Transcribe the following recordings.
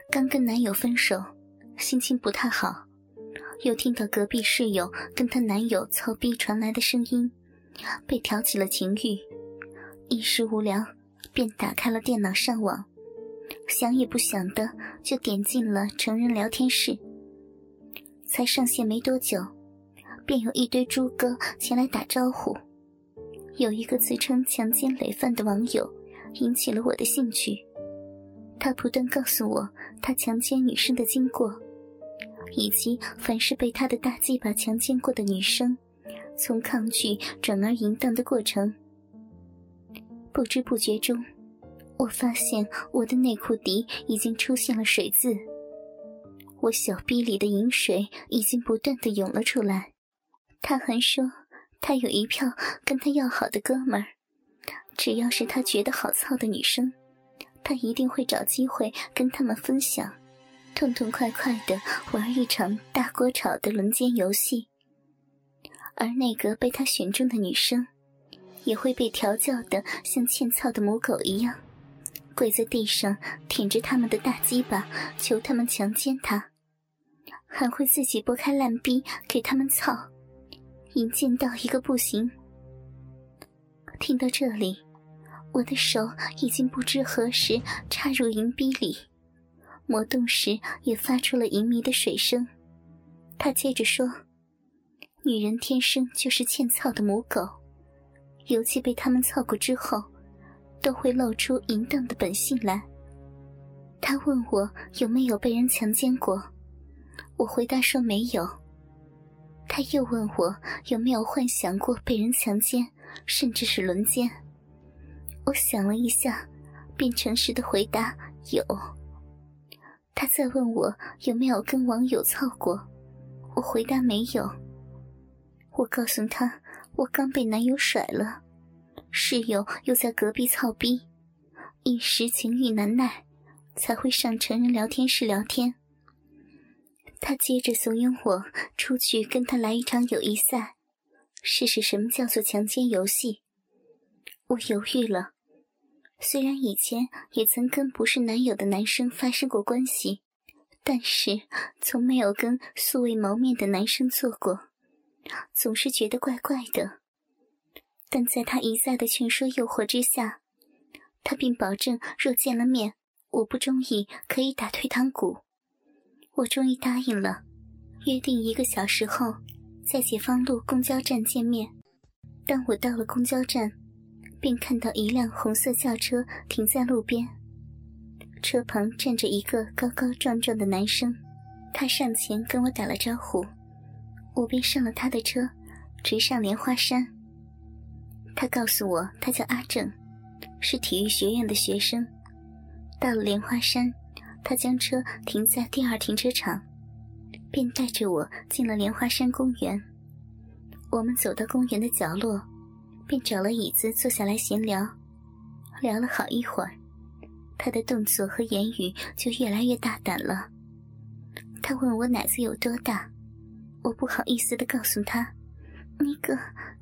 刚跟男友分手，心情不太好，又听到隔壁室友跟她男友操逼传来的声音，被挑起了情欲，一时无聊便打开了电脑上网，想也不想的就点进了成人聊天室。才上线没多久，便有一堆猪哥前来打招呼。有一个自称强奸累犯的网友引起了我的兴趣，他不断告诉我他强奸女生的经过，以及凡是被他的大鸡巴强奸过的女生从抗拒转而淫荡的过程。不知不觉中，我发现我的内裤底已经出现了水渍，我小逼里的淫水已经不断地涌了出来。他还说他有一票跟他要好的哥们儿，只要是他觉得好操的女生，他一定会找机会跟他们分享，痛痛快快地玩一场大锅炒的轮奸游戏。而那个被他选中的女生也会被调教得像欠操的母狗一样，跪在地上舔着他们的大鸡巴求他们强奸她，还会自己拨开烂逼给他们操，淫贱到一个不行。听到这里，我的手已经不知何时插入淫逼里，磨动时也发出了淫迷的水声。他接着说，女人天生就是欠操的母狗，尤其被他们操过之后，都会露出淫荡的本性来。他问我有没有被人强奸过，我回答说没有。他又问我有没有幻想过被人强奸，甚至是轮奸。我想了一下，便诚实地回答有。他再问我有没有跟网友操过，我回答没有。我告诉他我刚被男友甩了，室友又在隔壁操逼，一时情欲难耐，才会上成人聊天室聊天。他接着怂恿我出去跟他来一场友谊赛，试试什么叫做强奸游戏。我犹豫了，虽然以前也曾跟不是男友的男生发生过关系，但是从没有跟素未谋面的男生做过，总是觉得怪怪的。但在他一再的劝说诱惑之下，他并保证若见了面我不中意可以打退堂鼓。我终于答应了，约定1个小时后在解放路公交站见面。当我到了公交站，便看到一辆红色轿车停在路边，车旁站着一个高高壮壮的男生。他上前跟我打了招呼，我便上了他的车，直上莲花山。他告诉我他叫阿正，是体育学院的学生。到了莲花山，他将车停在第2停车场，便带着我进了莲花山公园。我们走到公园的角落，便找了椅子坐下来闲聊。聊了好一会儿，他的动作和言语就越来越大胆了。他问我奶子有多大，我不好意思地告诉他，那个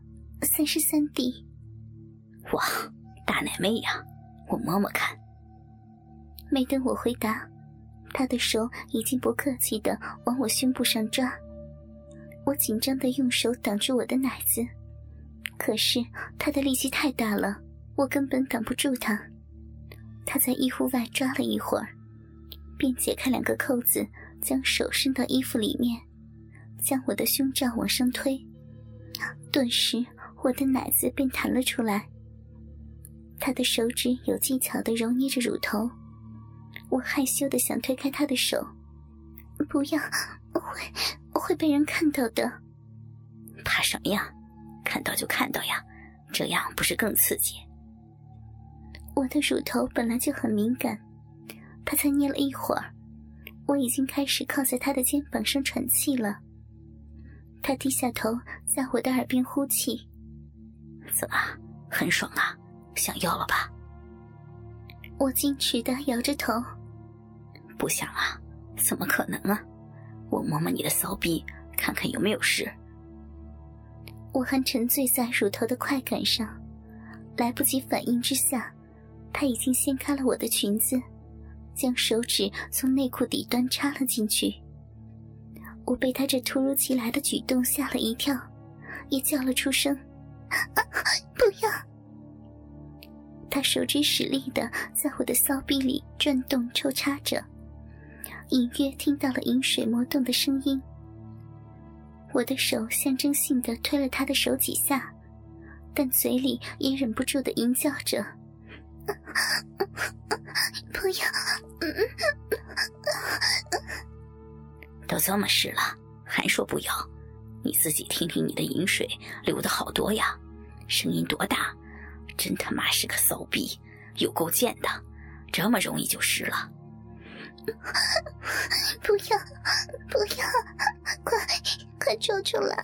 33D。 哇，大奶妹呀，我摸摸看。 没等我回答，他的手已经不客气地往我胸部上抓。我紧张地用手挡住我的奶子，可是他的力气太大了，我根本挡不住他。他在衣服外抓了一会儿，便解开2个扣子，将手伸到衣服里面，将我的胸罩往上推。顿时我的奶子便弹了出来。他的手指有技巧地揉捏着乳头，我害羞地想推开他的手，不要，会被人看到的。 怕什么呀？看到就看到呀，这样不是更刺激？ 我的乳头本来就很敏感，他才捏了一会儿，我已经开始靠在他的肩膀上喘气了。他低下头在我的耳边呼气。 怎么，很爽啊？想要了吧？ 我矜持地摇着头。 不想啊，怎么可能啊？我摸摸你的骚逼，看看有没有事。 我还沉醉在乳头的快感上，来不及反应之下，他已经掀开了我的裙子， 将手指从内裤底端插了进去。我被他这突如其来的举动吓了一跳，也叫了出声：不要！他手指使力地在我的骚逼里转动抽插着，隐约听到了饮水磨动的声音。我的手象征性地推了他的手几下，但嘴里也忍不住地吟叫着：不要！ 都这么湿了还说不要，你自己听听你的饮水流得好多呀，声音多大，真他妈是个骚逼，有够贱的，这么容易就湿了。 不要不要，快抽出来！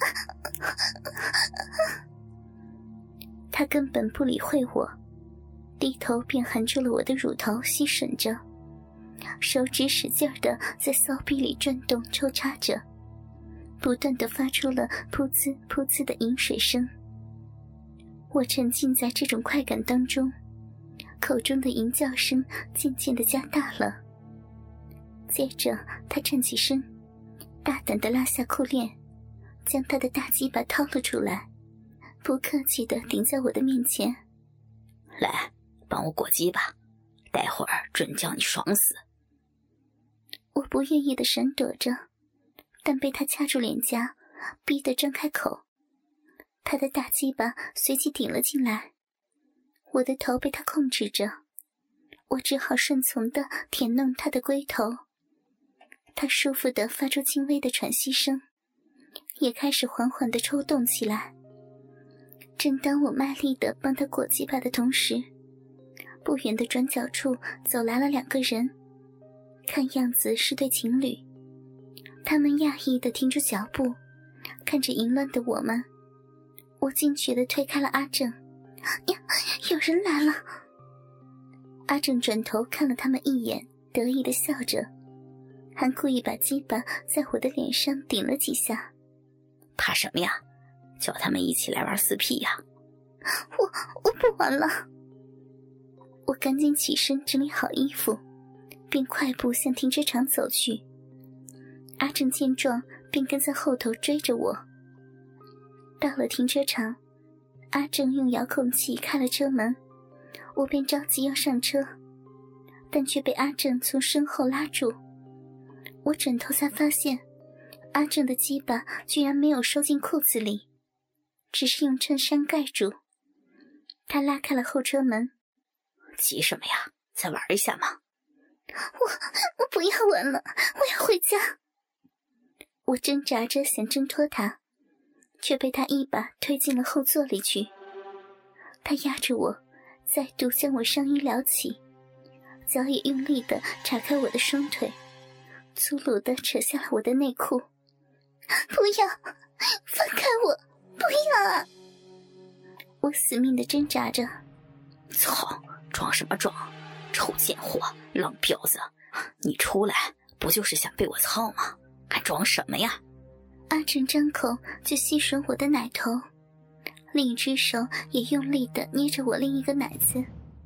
他根本不理会我，低头便含住了我的乳头吸吮着，手指使劲地在骚逼里转动抽插着，不断地发出了噗呲噗呲的饮水声。我沉浸在这种快感当中，口中的吟叫声渐渐地加大了。接着他站起身，大胆地拉下裤链，将他的大鸡巴掏了出来，不客气地顶在我的面前。 来，帮我裹鸡巴，待会儿准叫你爽死。 我不愿意地闪躲着，但被他掐住脸颊，逼得张开口。他的大鸡巴随即顶了进来，我的头被他控制着，我只好顺从地舔弄他的龟头。他舒服地发出轻微的喘息声，也开始缓缓地抽动起来。正当我卖力地帮他裹鸡巴的同时，不远的转角处走来了2个人，看样子是对情侣。他们讶异地停住脚步，看着淫乱的我们。我惊觉地推开了阿正。有人来了！阿正转头看了他们一眼，得意地笑着，还故意把鸡巴在我的脸上顶了几下。 怕什么呀？叫他们一起来玩4屁呀！ 我不玩了。我赶紧起身整理好衣服，便快步向停车场走去。阿正见状便跟在后头追着我。到了停车场，阿正用遥控器开了车门，我便着急要上车，但却被阿正从身后拉住。我转头才发现，阿正的鸡巴居然没有收进裤子里，只是用衬衫盖住。他拉开了后车门。 急什么呀？再玩一下嘛。 我不要玩了，我要回家。我挣扎着想挣脱他，却被他一把推进了后座里去。他压着我，再度将我上衣撩起，脚也用力地岔开我的双腿，粗鲁地扯下了我的内裤。不要，放开我，不要啊！我死命地挣扎着。 操，装什么装？臭贱货，浪婊子！你出来不就是想被我操吗？还装什么呀？ 阿正张口就吸吮我的奶头，另一只手也用力地捏着我另一个奶子。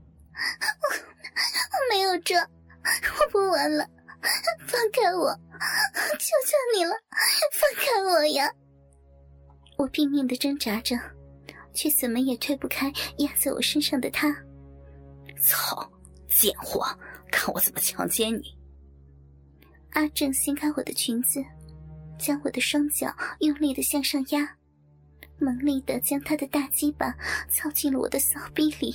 我没有装，我不玩了，放开我，求求你了，放开我呀！我拼命地挣扎着，却怎么也推不开压在我身上的他。 操，贱货，看我怎么强奸你！ 阿正掀开我的裙子，将我的双脚用力地向上压，猛力地将他的大鸡巴操进了我的骚逼里。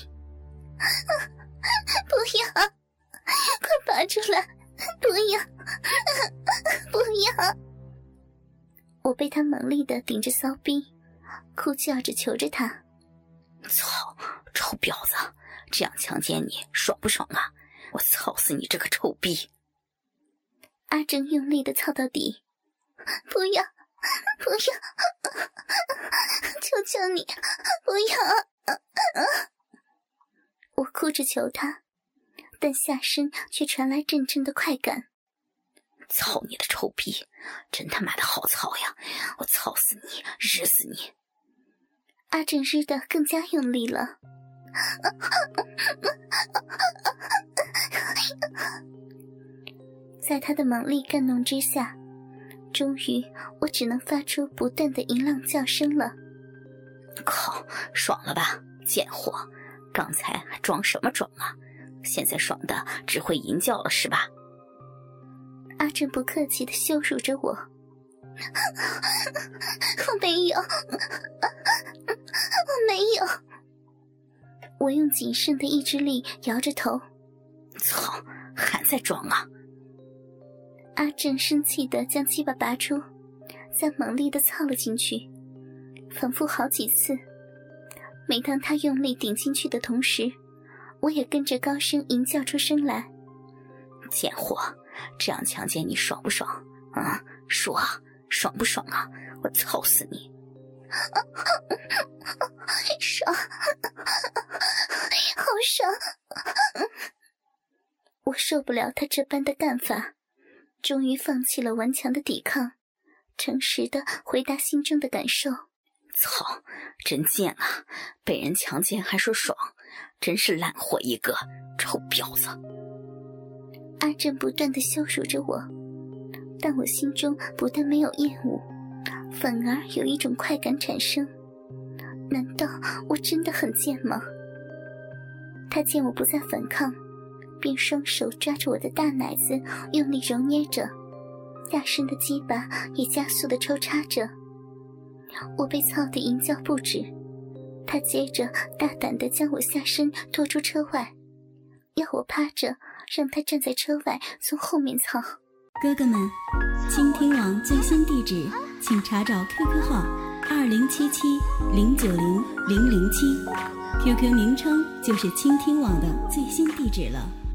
不要，快拔出来！不要，不要！我被他猛力地顶着骚逼，哭叫着求着他。 操，臭婊子，这样强奸你爽不爽啊？我操死你这个臭逼！ 阿正用力地操到底。不要，不要，求求你，不要！我哭着求他，但下身却传来阵阵的快感。 操你的臭逼，真他妈的好操呀！我操死你，日死你！ 阿正日得更加用力了。 在他的猛力干弄之下，终于我只能发出不断的淫浪叫声了。 靠，爽了吧，贱货！刚才还装什么装啊？现在爽的只会淫叫了是吧？ 阿正不客气地羞辱着我。我没有，我没有。我用仅剩的意志力摇着头。 操，还在装啊！ 阿正生气地将鸡巴拔出，再猛力地操了进去，反复好几次。每当他用力顶进去的同时，我也跟着高声吟叫出声来。 贱货，这样强奸你爽不爽啊？说啊，爽不爽啊？我操死你！ 爽，好爽！我受不了他这般的干法，终于放弃了顽强的抵抗，诚实的回答心中的感受。 操，真贱啊！被人强奸还说爽，真是烂货一个，臭婊子！ 阿正不断地羞辱着我，但我心中不但没有厌恶，反而有一种快感产生。难道我真的很贱吗？他见我不再反抗，便双手抓着我的大奶子用力揉捏着，大声的鸡巴也加速地抽插着。我被操得淫叫不止，他接着大胆地将我下身拖出车外，要我趴着，让他站在车外从后面操。 哥哥们，倾听网最新地址请查找 QQ 号2077090007，QQ 名称就是倾听网的最新地址了。